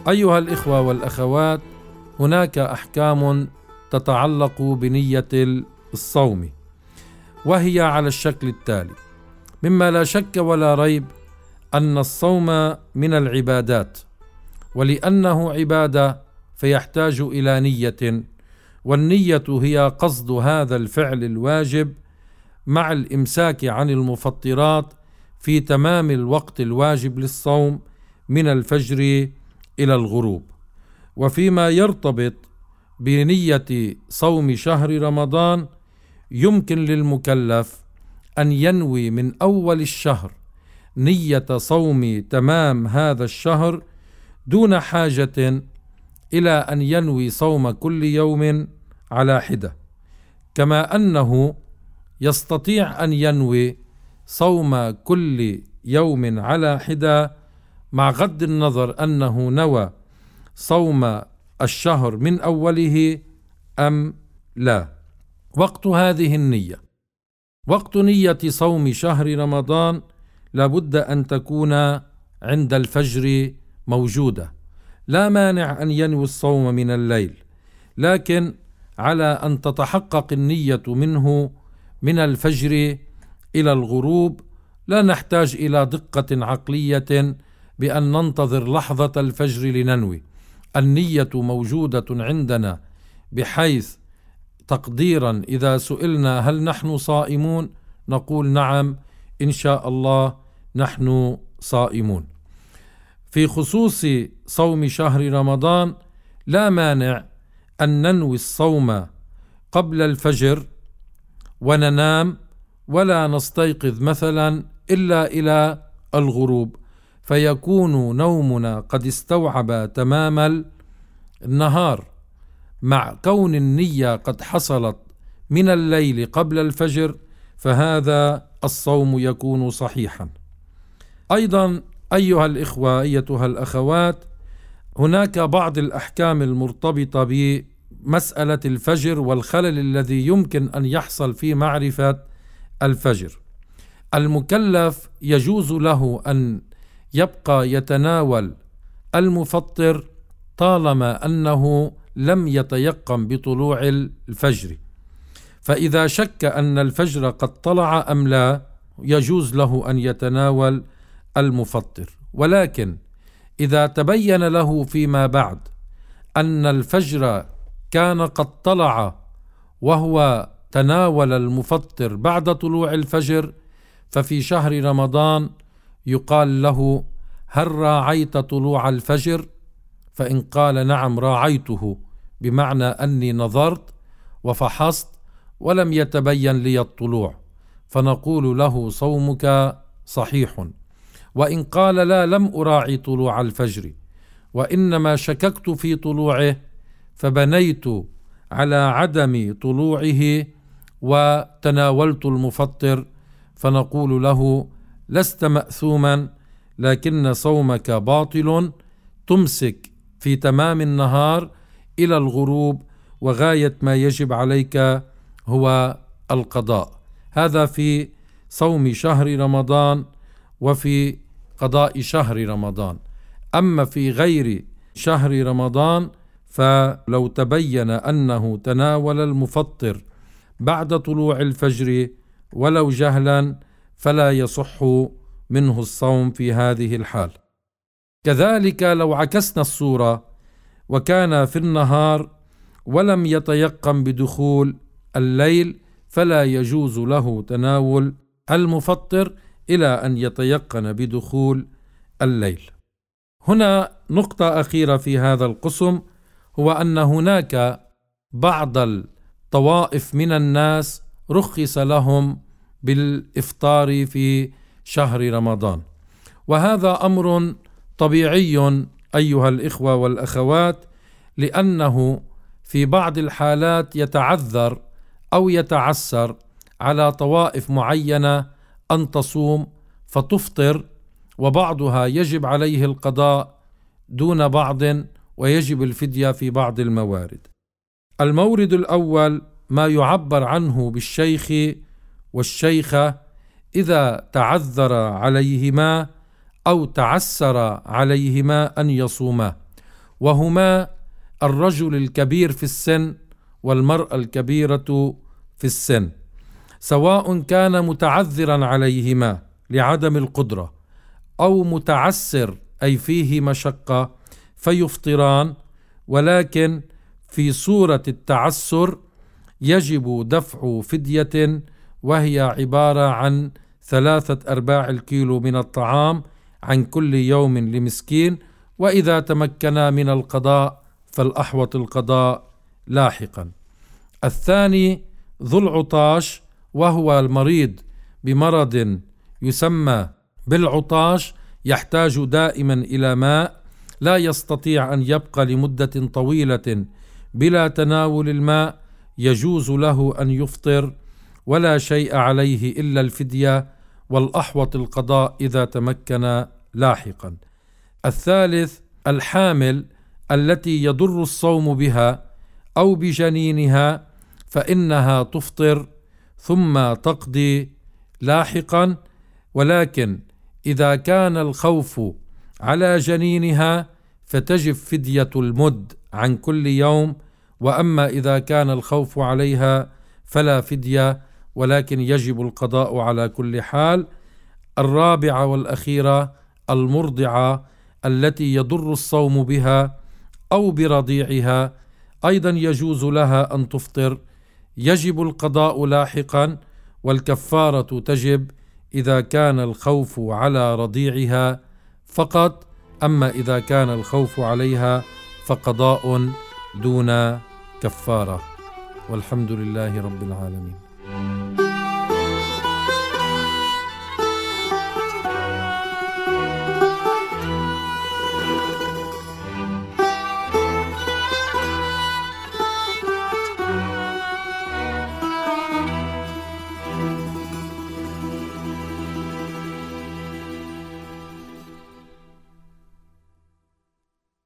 أيها الإخوة والأخوات، هناك أحكام تتعلق بنية الصوم، وهي على الشكل التالي: مما لا شك ولا ريب أن الصوم من العبادات، ولأنه عبادة فيحتاج إلى نية، والنية هي قصد هذا الفعل الواجب مع الإمساك عن المفطرات في تمام الوقت الواجب للصوم من الفجر إلى الغروب. وفيما يرتبط بنية صوم شهر رمضان، يمكن للمكلف أن ينوي من أول الشهر نية صوم تمام هذا الشهر دون حاجة إلى أن ينوي صوم كل يوم على حدة، كما أنه يستطيع أن ينوي صوم كل يوم على حدة مع غض النظر أنه نوى صوم الشهر من أوله أم لا. وقت هذه النية: وقت نية صوم شهر رمضان لابد أن تكون عند الفجر موجودة، لا مانع أن ينوي الصوم من الليل، لكن على أن تتحقق النية منه من الفجر إلى الغروب. لا نحتاج إلى دقة عقلية بأن ننتظر لحظة الفجر لننوي، النية موجودة عندنا، بحيث تقديرا إذا سئلنا هل نحن صائمون نقول نعم إن شاء الله نحن صائمون. في خصوص صوم شهر رمضان لا مانع أن ننوي الصوم قبل الفجر وننام ولا نستيقظ مثلا إلا إلى الغروب، فيكون نومنا قد استوعب تمام النهار، مع كون النية قد حصلت من الليل قبل الفجر، فهذا الصوم يكون صحيحا. أيضا أيها الإخوة أيتها الأخوات، هناك بعض الأحكام المرتبطة بمسألة الفجر والخلل الذي يمكن أن يحصل في معرفة الفجر. المكلف يجوز له أن يبقى يتناول المفطر طالما أنه لم يتيقن بطلوع الفجر، فإذا شك أن الفجر قد طلع أم لا يجوز له أن يتناول المفطر. ولكن إذا تبين له فيما بعد أن الفجر كان قد طلع وهو تناول المفطر بعد طلوع الفجر، ففي شهر رمضان يقال له: هل راعيت طلوع الفجر؟ فإن قال نعم راعيته، بمعنى أني نظرت وفحصت ولم يتبين لي الطلوع، فنقول له صومك صحيح. وإن قال لا، لم أراعي طلوع الفجر وإنما شككت في طلوعه فبنيت على عدم طلوعه وتناولت المفطر، فنقول له: لست مأثوما، لكن صومك باطل، تمسك في تمام النهار إلى الغروب، وغاية ما يجب عليك هو القضاء. هذا في صوم شهر رمضان وفي قضاء شهر رمضان. أما في غير شهر رمضان فلو تبين أنه تناول المفطر بعد طلوع الفجر ولو جهلا فلا يصح منه الصوم في هذه الحال. كذلك لو عكسنا الصورة وكان في النهار ولم يتيقن بدخول الليل فلا يجوز له تناول المفطر إلى أن يتيقن بدخول الليل. هنا نقطة أخيرة في هذا القسم، هو أن هناك بعض الطوائف من الناس رخص لهم بالإفطار في شهر رمضان، وهذا أمر طبيعي أيها الإخوة والأخوات، لأنه في بعض الحالات يتعذر أو يتعسر على طوائف معينة أن تصوم فتفطر، وبعضها يجب عليه القضاء دون بعض، ويجب الفدية في بعض الموارد. المورد الأول ما يعبر عنه بالشيخ والشيخة إذا تعذر عليهما أو تعسر عليهما أن يصوما، وهما الرجل الكبير في السن والمرأة الكبيرة في السن، سواء كان متعذرا عليهما لعدم القدرة أو متعسر أي فيه مشقة فيفطران، ولكن في صورة التعسر يجب دفع فدية، وهي عبارة عن 3/4 الكيلو من الطعام عن كل يوم لمسكين، وإذا تمكنا من القضاء فالأحوط القضاء لاحقا. الثاني ذو العطاش، وهو المريض بمرض يسمى بالعطاش، يحتاج دائما إلى ماء، لا يستطيع أن يبقى لمدة طويلة بلا تناول الماء، يجوز له أن يفطر ولا شيء عليه إلا الفدية، والأحوط القضاء إذا تمكن لاحقا. الثالث الحامل التي يضر الصوم بها أو بجنينها، فإنها تفطر ثم تقضي لاحقا، ولكن إذا كان الخوف على جنينها فتجب فدية المد عن كل يوم، وأما إذا كان الخوف عليها فلا فدية، ولكن يجب القضاء على كل حال. الرابعة والأخيرة المرضعة التي يضر الصوم بها أو برضيعها، أيضا يجوز لها أن تفطر، يجب القضاء لاحقا، والكفارة تجب إذا كان الخوف على رضيعها فقط، أما إذا كان الخوف عليها فقضاء دون كفارة. والحمد لله رب العالمين.